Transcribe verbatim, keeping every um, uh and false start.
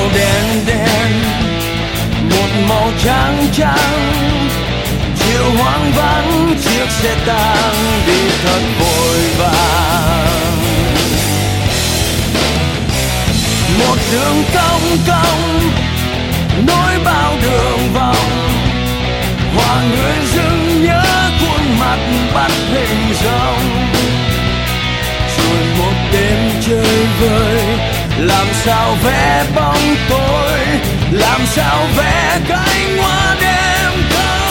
đen đen, một màu trắng trắng, chiều hoang vắng chiếc xe tang đi thật vội vàng. Một đường cong cong nối bao đường vòng, hòa người dưng nhớ khuôn mặt bắt hình dong. Rồi một đêm chơi vơi, làm sao vẽ bóng tối, làm sao vẽ cánh hoa đêm thâu.